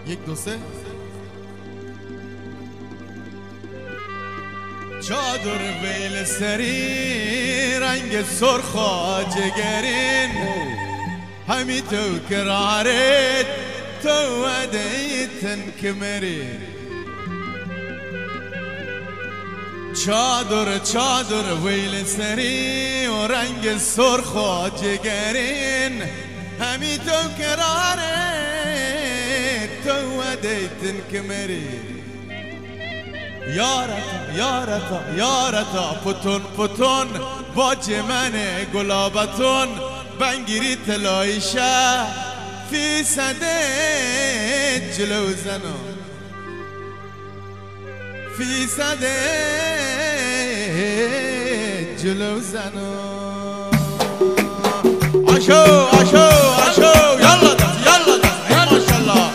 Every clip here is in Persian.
یک دو سه. چادر ویل سری رنگ سرخا جگرین همی تو کرارت تو ودیتن کمرین چادر ویل سری و رنگ سرخا جگرین همی تو کرارت تو ودیتن کمرین یارتا پتون باج منه گلابتون بنگیری تلایشه فی صده جلو زنو فی صده جلو زنو آشو یالا دست ای ماشالله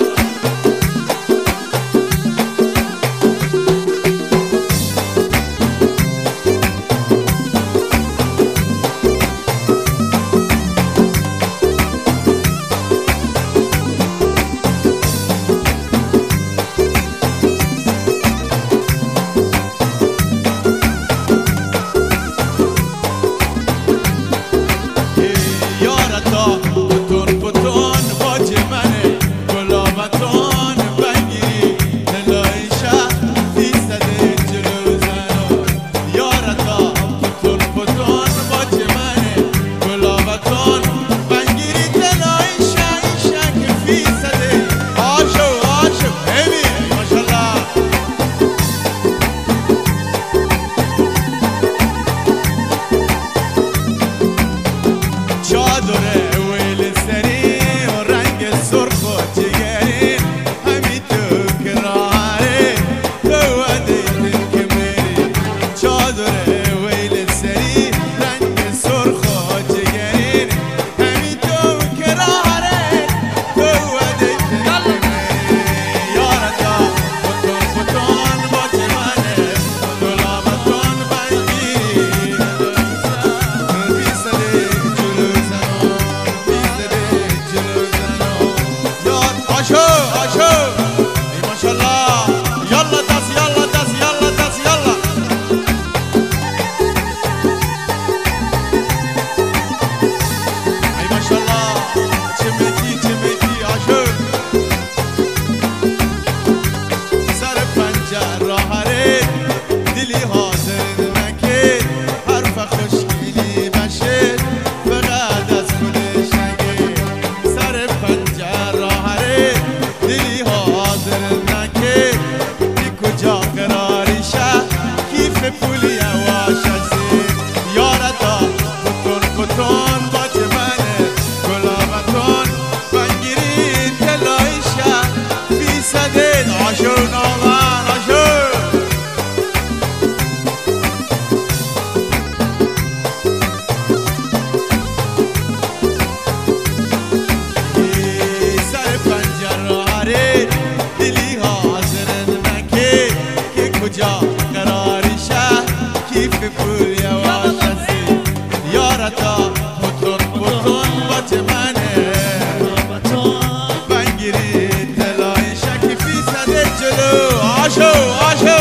آشو